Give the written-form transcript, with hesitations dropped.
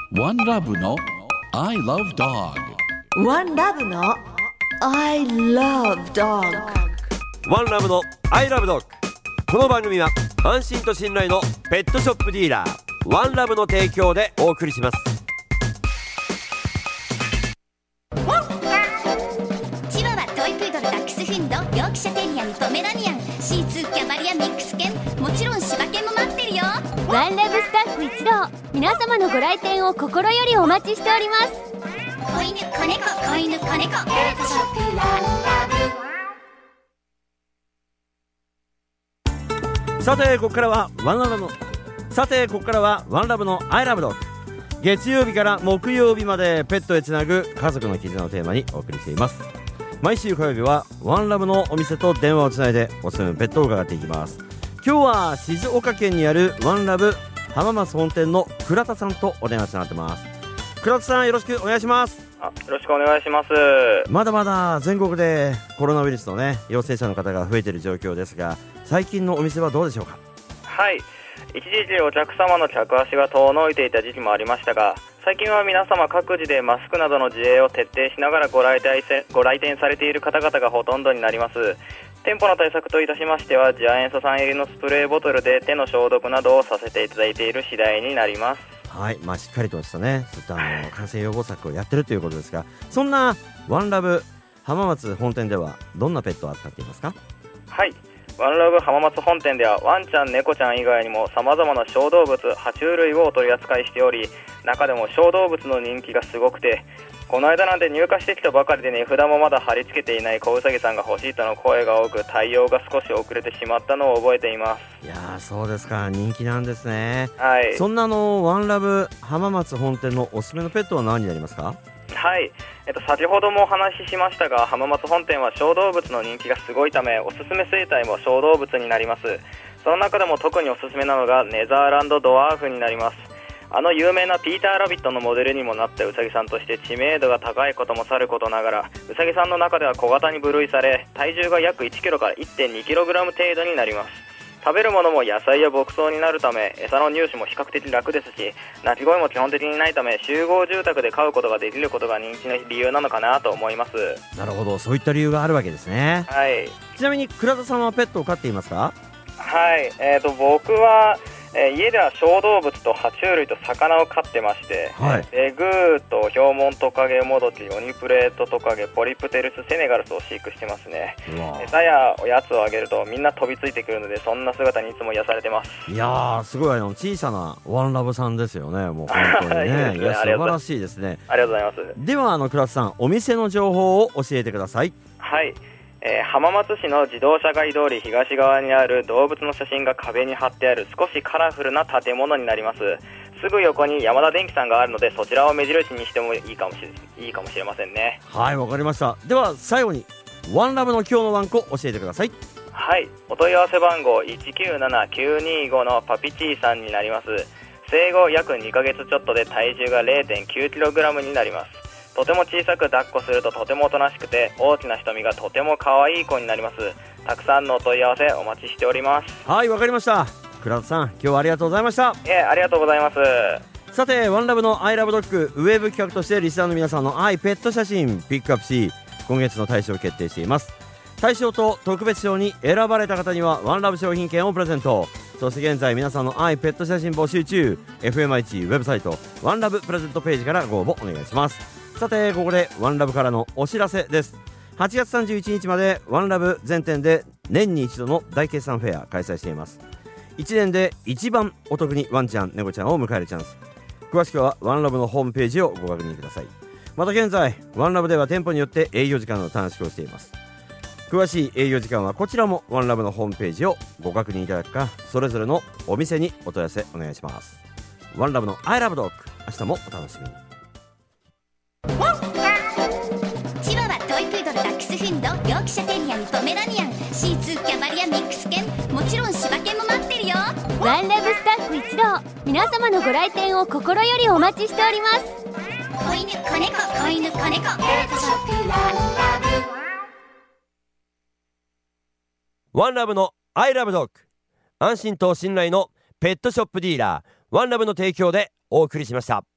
ワンラブの I love dog。 ワンラブの I love dog。 ワンラブの I love dog。 この番組は安心と信頼のペットショップディーラーワンラブの提供でお送りします。 チワワ、トイプードル、ダックスフンド、ヨークシャテリアン、ポメラニアン、シーツー、キャバリア、ミックス犬、もちろん柴犬も待ってるよ。 ワンラブスタッフ一同、皆様のご来店を心よりお待ちしております。 子犬、子猫、子犬、子猫、ペットショップワンラブ。 さてここからはワンラブの I love dog。 月曜日から木曜日までペットへつなぐ家族の絆をテーマにお送りしています。毎週火曜日はワンラブのお店と電話をつないでおすすめのペットを伺っていきます。今日は静岡県にあるワンラブ浜松本店の倉田さんとお電話つながってます。倉田さん、よろしくお願いします。 よろしくお願いします。 まだまだ全国でコロナウイルスの陽性者の方が増えている状況ですが、最近のお店はどうでしょうか？ はい、一時期お客様の客足が遠のいていた時期もありましたが、最近は皆様各自でマスクなどの自衛を徹底しながらご来店されている方々がほとんどになります。店舗の対策といたしましては、次亜塩素酸入りのスプレーボトルで手の消毒などをさせていただいている次第になります。 はい、しっかりとしたね、そういった感染予防策をやってるということですが、そんなワンラブ浜松本店ではどんなペットを扱っていますか？ はい、ワンラブ浜松本店ではワンちゃん、猫ちゃん以外にも様々な小動物、爬虫類をお取り扱いしており、中でも小動物の人気がすごくて、この間なんで入荷してきたばかりで値札もまだ貼り付けていない子ウサギさんが欲しいとの声が多く、対応が少し遅れてしまったのを覚えています。 いやー、そうですか、人気なんですね。 はい、 そんなワンラブ浜松本店のおすすめのペットは何になりますか？ はい、先ほどもお話ししましたが、浜松本店は小動物の人気がすごいため、おすすめ生態も小動物になります。その中でも特におすすめなのがネザーランドドワーフになります。有名なピーターラビットのモデルにもなったウサギさんとして知名度が高いこともさることながら、ウサギさんの中では小型に分類され、体重が約1キロから 1.2 キログラム程度になります。食べるものも野菜や牧草になるため、餌の入手も比較的楽ですし、鳴き声も基本的にないため、集合住宅で飼うことができることが人気の理由なのかなと思います。 なるほど、そういった理由があるわけですね。 はい、 ちなみに倉田さんはペットを飼っていますか？ はい、僕は家では小動物と爬虫類と魚を飼ってまして、 はい、 レグーとヒョウモントカゲモドキ、オニプレートトカゲ、ポリプテルス、セネガルスを飼育してますね。餌やおやつをあげるとみんな飛びついてくるので、そんな姿にいつも癒されてます。 いやー、すごい小さなワンラブさんですよね。もう本当にねいや、素晴らしいですね。 ありがとうございます。 では倉田さん、お店の情報を教えてください。 はい、浜松市の自動車街通り東側にある動物の写真が壁に貼ってある少しカラフルな建物になります。すぐ横に山田電機さんがあるので、そちらを目印にしてもいいかもしれませんね。はい、 わかりました。では最後にワンラブの今日のワンコ教えてください。 はい、お問い合わせ番号 197-925 のパピチーさんになります。生後約2ヶ月ちょっとで体重が 0.9kg になります。とても小さく抱っこするととてもおとなしくて、大きな瞳がとても可愛い子になります。たくさんのお問い合わせお待ちしております。 はい、わかりました。倉田さん、今日はありがとうございました。 ありがとうございます。 さて、ワンラブの I love dog ウェブ企画としてリスナーの皆さんの愛ペット写真ピックアップし、今月の大賞を決定しています。大賞と特別賞に選ばれた方にはワンラブ商品券をプレゼント。そして現在皆さんの愛ペット写真募集中。 FMI1 ウェブサイトワンラブプレゼントページからご応募お願いします。さて、ここでワンラブからのお知らせです。8月31日までワンラブ全店で年に一度の大決算フェア開催しています。1年で一番お得にワンちゃん、猫ちゃんを迎えるチャンス。詳しくはワンラブのホームページをご確認ください。また現在ワンラブでは店舗によって営業時間の短縮をしています。詳しい営業時間はこちらもワンラブのホームページをご確認いただくか、それぞれのお店にお問い合わせお願いします。ワンラブの I love dog、 明日もお楽しみに。 チワワ、トイプードル、ダックスフンド、ヨークシャテリアン、ポメラニアン、シーツー、キャバリア、ミックス犬、もちろん柴犬も待ってるよ。 ワンラブスタッフ一同、皆様のご来店を心よりお待ちしております。 子犬、子猫、子犬、子猫、ペットショップワンラブ。ワンラブの I love dog、 安心と信頼のペットショップディーラーワンラブの提供でお送りしました。